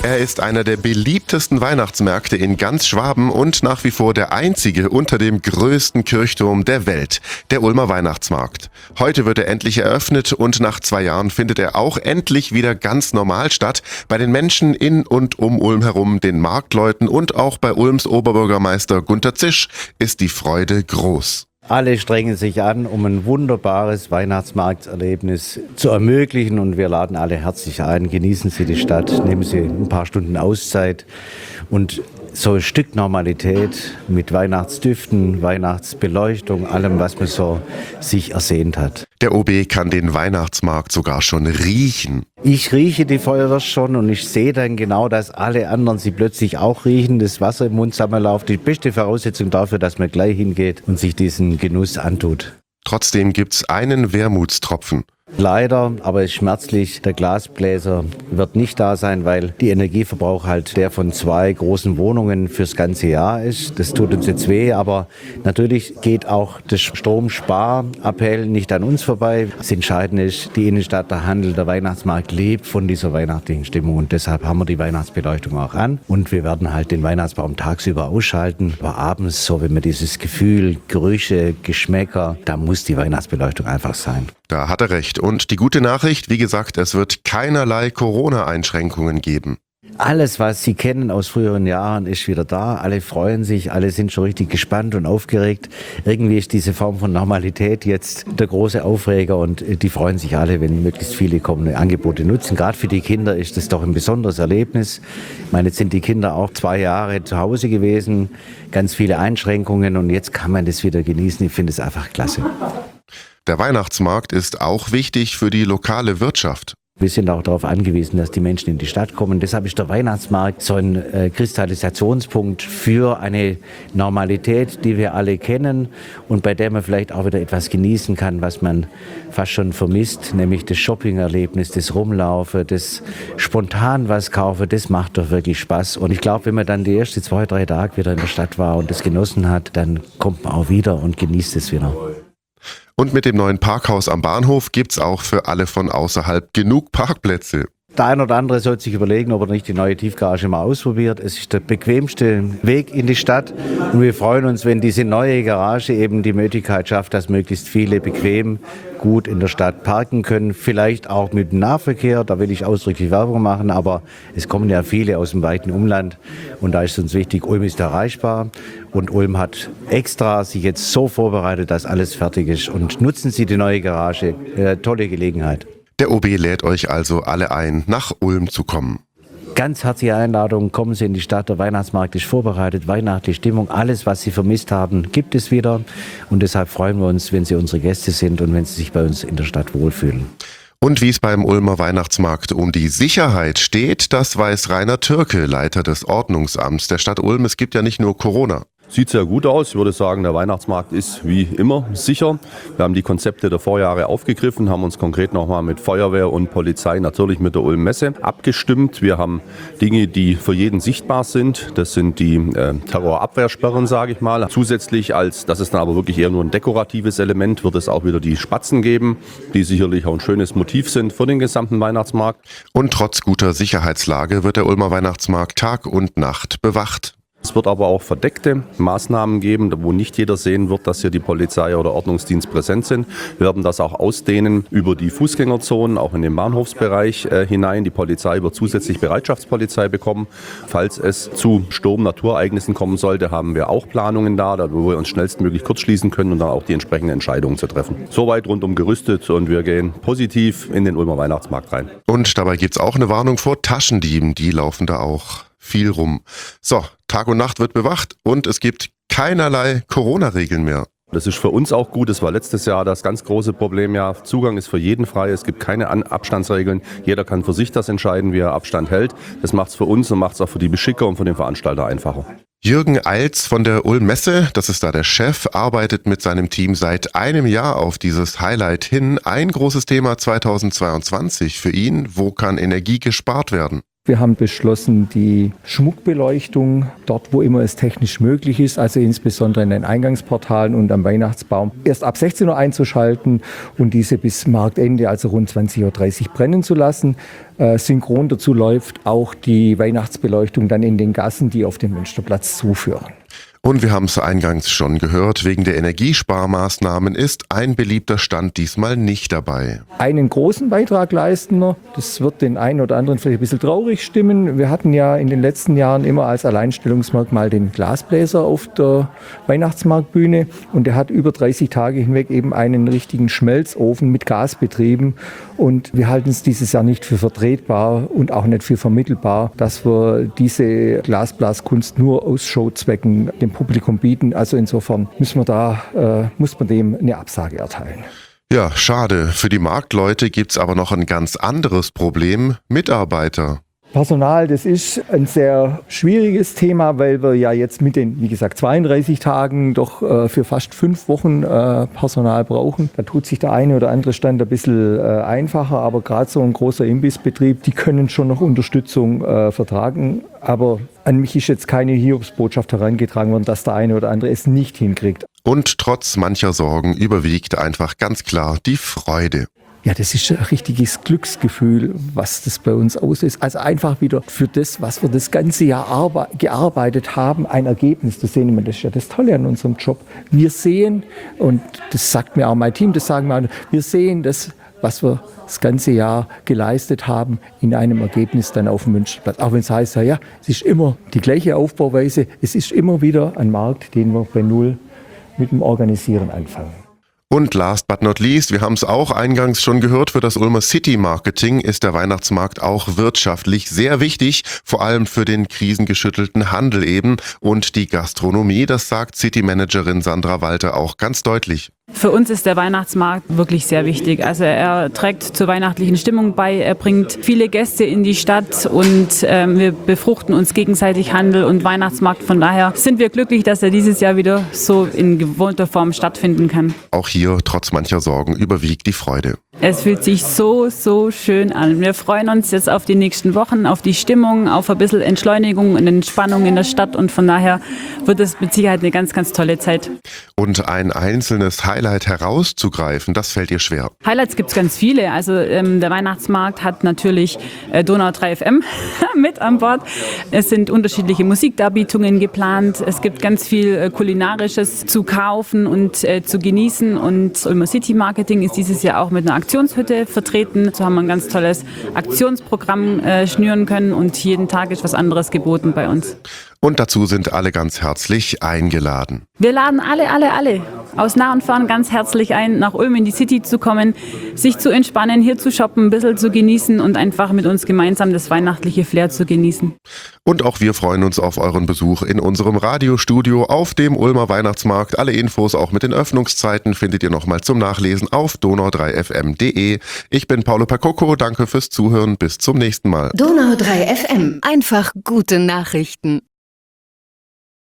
Er ist einer der beliebtesten Weihnachtsmärkte in ganz Schwaben und nach wie vor der einzige unter dem größten Kirchturm der Welt, der Ulmer Weihnachtsmarkt. Heute wird er endlich eröffnet und nach 2 Jahren findet er auch endlich wieder ganz normal statt. Bei den Menschen in und um Ulm herum, den Marktleuten und auch bei Ulms Oberbürgermeister Gunter Zisch ist die Freude groß. Alle strengen sich an, um ein wunderbares Weihnachtsmarkterlebnis zu ermöglichen und wir laden alle herzlich ein. Genießen Sie die Stadt, nehmen Sie ein paar Stunden Auszeit und so ein Stück Normalität mit Weihnachtsdüften, Weihnachtsbeleuchtung, allem, was man so sich ersehnt hat. Der OB kann den Weihnachtsmarkt sogar schon riechen. Ich rieche die Feuerwehr schon und ich sehe dann genau, dass alle anderen sie plötzlich auch riechen, das Wasser im Mund zusammenläuft. Die beste Voraussetzung dafür, dass man gleich hingeht und sich diesen Genuss antut. Trotzdem gibt's einen Wermutstropfen. Leider, aber es ist schmerzlich, der Glasbläser wird nicht da sein, weil der Energieverbrauch halt der von 2 großen Wohnungen fürs ganze Jahr ist. Das tut uns jetzt weh, aber natürlich geht auch das Stromsparappell nicht an uns vorbei. Das Entscheidende ist, die Innenstadt, der Handel, der Weihnachtsmarkt lebt von dieser weihnachtlichen Stimmung und deshalb haben wir die Weihnachtsbeleuchtung auch an und wir werden halt den Weihnachtsbaum tagsüber ausschalten, aber abends, so wenn man dieses Gefühl, Gerüche, Geschmäcker, da muss die Weihnachtsbeleuchtung einfach sein. Da hat er recht. Und die gute Nachricht, wie gesagt, es wird keinerlei Corona-Einschränkungen geben. Alles, was Sie kennen aus früheren Jahren, ist wieder da. Alle freuen sich, alle sind schon richtig gespannt und aufgeregt. Irgendwie ist diese Form von Normalität jetzt der große Aufreger und die freuen sich alle, wenn möglichst viele kommende Angebote nutzen. Gerade für die Kinder ist das doch ein besonderes Erlebnis. Ich meine, jetzt sind die Kinder auch 2 Jahre zu Hause gewesen, ganz viele Einschränkungen und jetzt kann man das wieder genießen. Ich finde es einfach klasse. Der Weihnachtsmarkt ist auch wichtig für die lokale Wirtschaft. Wir sind auch darauf angewiesen, dass die Menschen in die Stadt kommen. Deshalb ist der Weihnachtsmarkt so ein Kristallisationspunkt für eine Normalität, die wir alle kennen und bei der man vielleicht auch wieder etwas genießen kann, was man fast schon vermisst, nämlich das Shopping-Erlebnis, das Rumlaufen, das spontan was kaufen, das macht doch wirklich Spaß. Und ich glaube, wenn man dann die ersten 2, 3 Tage wieder in der Stadt war und das genossen hat, dann kommt man auch wieder und genießt es wieder. Und mit dem neuen Parkhaus am Bahnhof gibt's auch für alle von außerhalb genug Parkplätze. Der ein oder andere sollte sich überlegen, ob er nicht die neue Tiefgarage mal ausprobiert. Es ist der bequemste Weg in die Stadt und wir freuen uns, wenn diese neue Garage eben die Möglichkeit schafft, dass möglichst viele bequem gut in der Stadt parken können. Vielleicht auch mit dem Nahverkehr, da will ich ausdrücklich Werbung machen, aber es kommen ja viele aus dem weiten Umland und da ist uns wichtig, Ulm ist erreichbar und Ulm hat extra sich jetzt so vorbereitet, dass alles fertig ist und nutzen Sie die neue Garage, tolle Gelegenheit. Der OB lädt euch also alle ein, nach Ulm zu kommen. Ganz herzliche Einladung, kommen Sie in die Stadt, der Weihnachtsmarkt ist vorbereitet, weihnachtliche Stimmung, alles, was Sie vermisst haben, gibt es wieder. Und deshalb freuen wir uns, wenn Sie unsere Gäste sind und wenn Sie sich bei uns in der Stadt wohlfühlen. Und wie es beim Ulmer Weihnachtsmarkt um die Sicherheit steht, das weiß Rainer Türke, Leiter des Ordnungsamts der Stadt Ulm. Es gibt ja nicht nur Corona. Sieht sehr gut aus. Ich würde sagen, der Weihnachtsmarkt ist wie immer sicher. Wir haben die Konzepte der Vorjahre aufgegriffen, haben uns konkret nochmal mit Feuerwehr und Polizei, natürlich mit der Ulm Messe abgestimmt. Wir haben Dinge, die für jeden sichtbar sind. Das sind die Terrorabwehrsperren, sage ich mal. Zusätzlich, das ist dann aber wirklich eher nur ein dekoratives Element, wird es auch wieder die Spatzen geben, die sicherlich auch ein schönes Motiv sind für den gesamten Weihnachtsmarkt. Und trotz guter Sicherheitslage wird der Ulmer Weihnachtsmarkt Tag und Nacht bewacht. Es wird aber auch verdeckte Maßnahmen geben, wo nicht jeder sehen wird, dass hier die Polizei oder Ordnungsdienst präsent sind. Wir werden das auch ausdehnen über die Fußgängerzonen, auch in den Bahnhofsbereich hinein. Die Polizei wird zusätzlich Bereitschaftspolizei bekommen. Falls es zu Naturereignissen kommen sollte, haben wir auch Planungen da, wo wir uns schnellstmöglich kurzschließen können und dann auch die entsprechenden Entscheidungen zu treffen. Soweit rundum gerüstet und wir gehen positiv in den Ulmer Weihnachtsmarkt rein. Und dabei gibt's auch eine Warnung vor Taschendieben, die laufen da auch viel rum. So, Tag und Nacht wird bewacht und es gibt keinerlei Corona-Regeln mehr. Das ist für uns auch gut. Das war letztes Jahr das ganz große Problem. Ja, Zugang ist für jeden frei. Es gibt keine Abstandsregeln. Jeder kann für sich das entscheiden, wie er Abstand hält. Das macht es für uns und macht es auch für die Beschicker und für den Veranstalter einfacher. Jürgen Eils von der Ulm Messe, das ist da der Chef, arbeitet mit seinem Team seit einem Jahr auf dieses Highlight hin. Ein großes Thema 2022 für ihn: Wo kann Energie gespart werden? Wir haben beschlossen, die Schmuckbeleuchtung dort, wo immer es technisch möglich ist, also insbesondere in den Eingangsportalen und am Weihnachtsbaum, erst ab 16 Uhr einzuschalten und diese bis Marktende, also rund 20.30 Uhr brennen zu lassen. Synchron dazu läuft auch die Weihnachtsbeleuchtung dann in den Gassen, die auf den Münsterplatz zuführen. Und wir haben es eingangs schon gehört, wegen der Energiesparmaßnahmen ist ein beliebter Stand diesmal nicht dabei. Einen großen Beitrag leisten wir. Das wird den einen oder anderen vielleicht ein bisschen traurig stimmen. Wir hatten ja in den letzten Jahren immer als Alleinstellungsmerkmal den Glasbläser auf der Weihnachtsmarktbühne. Und der hat über 30 Tage hinweg eben einen richtigen Schmelzofen mit Gas betrieben. Und wir halten es dieses Jahr nicht für vertretbar und auch nicht für vermittelbar, dass wir diese Glasblaskunst nur aus Showzwecken dem Publikum bieten. Also insofern muss man dem eine Absage erteilen. Ja, schade. Für die Marktleute gibt's aber noch ein ganz anderes Problem: Mitarbeiter. Personal, das ist ein sehr schwieriges Thema, weil wir ja jetzt mit den, wie gesagt, 32 Tagen doch für fast 5 Wochen Personal brauchen. Da tut sich der eine oder andere Stand ein bisschen einfacher, aber gerade so ein großer Imbissbetrieb, die können schon noch Unterstützung vertragen. Aber an mich ist jetzt keine Hiobsbotschaft herangetragen worden, dass der eine oder andere es nicht hinkriegt. Und trotz mancher Sorgen überwiegt einfach ganz klar die Freude. Ja, das ist ein richtiges Glücksgefühl, was das bei uns auslöst. Also einfach wieder für das, was wir das ganze Jahr gearbeitet haben, ein Ergebnis zu sehen. Das ist ja das Tolle an unserem Job. Wir sehen, und das sagt mir auch mein Team, das sagen wir, wir sehen das, was wir das ganze Jahr geleistet haben, in einem Ergebnis dann auf dem Münsterplatz. Auch wenn es heißt, ja, es ist immer die gleiche Aufbauweise, es ist immer wieder ein Markt, den wir bei Null mit dem Organisieren anfangen. Und last but not least, wir haben es auch eingangs schon gehört, für das Ulmer City Marketing ist der Weihnachtsmarkt auch wirtschaftlich sehr wichtig, vor allem für den krisengeschüttelten Handel eben und die Gastronomie, das sagt City-Managerin Sandra Walter auch ganz deutlich. Für uns ist der Weihnachtsmarkt wirklich sehr wichtig. Also er trägt zur weihnachtlichen Stimmung bei, er bringt viele Gäste in die Stadt und wir befruchten uns gegenseitig Handel und Weihnachtsmarkt. Von daher sind wir glücklich, dass er dieses Jahr wieder so in gewohnter Form stattfinden kann. Auch hier, trotz mancher Sorgen, überwiegt die Freude. Es fühlt sich so schön an. Wir freuen uns jetzt auf die nächsten Wochen, auf die Stimmung, auf ein bisschen Entschleunigung und Entspannung in der Stadt und von daher wird es mit Sicherheit eine ganz, ganz tolle Zeit. Und ein einzelnes Highlight herauszugreifen, das fällt ihr schwer. Highlights gibt es ganz viele. Also der Weihnachtsmarkt hat natürlich Donau 3 FM mit an Bord. Es sind unterschiedliche Musikdarbietungen geplant. Es gibt ganz viel Kulinarisches zu kaufen und zu genießen und Ulmer City Marketing ist dieses Jahr auch mit einer Aktionshütte vertreten. So haben wir ein ganz tolles Aktionsprogramm schnüren können und jeden Tag ist was anderes geboten bei uns. Und dazu sind alle ganz herzlich eingeladen. Wir laden alle aus nah und fern ganz herzlich ein, nach Ulm in die City zu kommen, sich zu entspannen, hier zu shoppen, ein bisschen zu genießen und einfach mit uns gemeinsam das weihnachtliche Flair zu genießen. Und auch wir freuen uns auf euren Besuch in unserem Radiostudio auf dem Ulmer Weihnachtsmarkt. Alle Infos auch mit den Öffnungszeiten findet ihr nochmal zum Nachlesen auf donau3fm.de. Ich bin Paolo Pacocco, danke fürs Zuhören, bis zum nächsten Mal. Donau 3 FM, einfach gute Nachrichten.